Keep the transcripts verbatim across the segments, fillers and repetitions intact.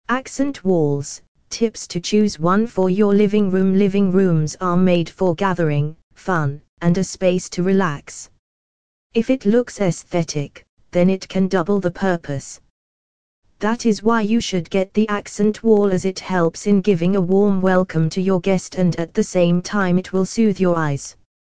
Accent walls. Tips to choose one for your living room. Living rooms are made for gathering, fun, and a space to relax. If it looks aesthetic, then it can double the purpose. That is why you should get the accent wall, as it helps in giving a warm welcome to your guest, and at the same time it will soothe your eyes.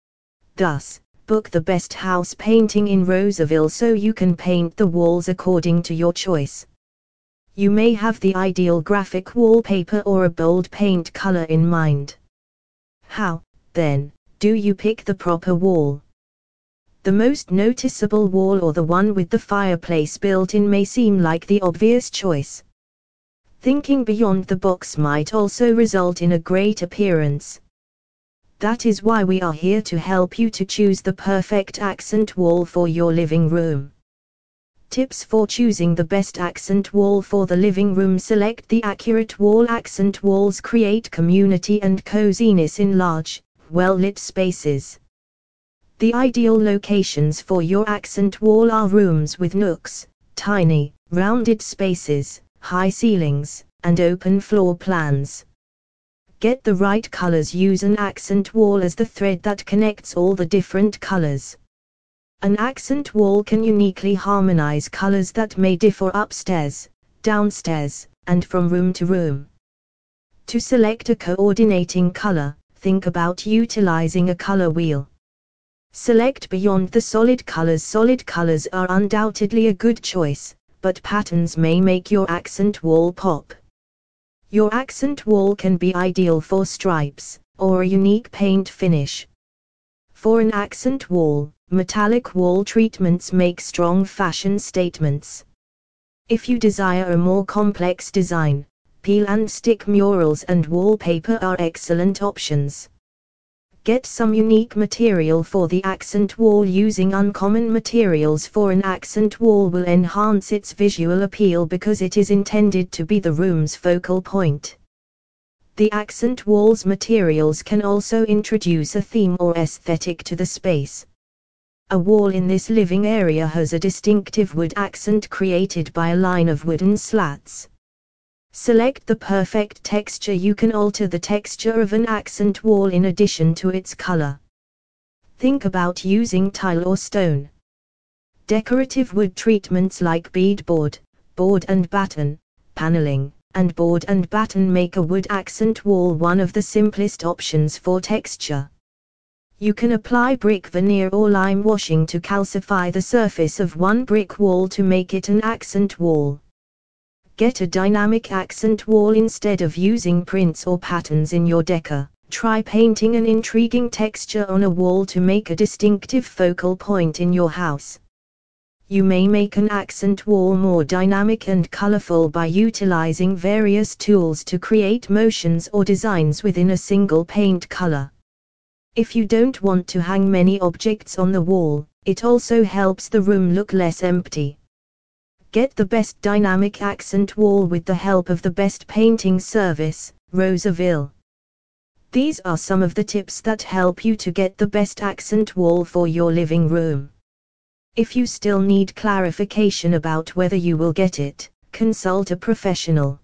Thus, book the best house painting in Roseville so you can paint the walls according to your choice. You may have the ideal graphic wallpaper or a bold paint color in mind. How, then, do you pick the proper wall? The most noticeable wall, or the one with the fireplace built in, may seem like the obvious choice. Thinking beyond the box might also result in a great appearance. That is why we are here to help you to choose the perfect accent wall for your living room. Tips for choosing the best accent wall for the living room. Select the accurate wall. Accent walls create community and coziness in large, well-lit spaces. The ideal locations for your accent wall are rooms with nooks, tiny, rounded spaces, high ceilings, and open floor plans. Get the right colors. Use an accent wall as the thread that connects all the different colors. An accent wall can uniquely harmonize colors that may differ upstairs, downstairs, and from room to room. To select a coordinating color, think about utilizing a color wheel. Select beyond the solid colors. Solid colors are undoubtedly a good choice, but patterns may make your accent wall pop. Your accent wall can be ideal for stripes, or a unique paint finish. For an accent wall, metallic wall treatments make strong fashion statements. If you desire a more complex design, peel and stick murals and wallpaper are excellent options. Get some unique material for the accent wall. Using uncommon materials for an accent wall will enhance its visual appeal because it is intended to be the room's focal point. The accent wall's materials can also introduce a theme or aesthetic to the space. A wall in this living area has a distinctive wood accent created by a line of wooden slats. Select the perfect texture. You can alter the texture of an accent wall in addition to its color. Think about using tile or stone. Decorative wood treatments like beadboard, board and batten, paneling, and board and batten make a wood accent wall one of the simplest options for texture. You can apply brick veneer or lime washing to calcify the surface of one brick wall to make it an accent wall. Get a dynamic accent wall. Instead of using prints or patterns in your decor, try painting an intriguing texture on a wall to make a distinctive focal point in your house. You may make an accent wall more dynamic and colorful by utilizing various tools to create motions or designs within a single paint color. If you don't want to hang many objects on the wall, it also helps the room look less empty. Get the best dynamic accent wall with the help of the best painting service, Roseville. These are some of the tips that help you to get the best accent wall for your living room. If you still need clarification about whether you will get it, consult a professional.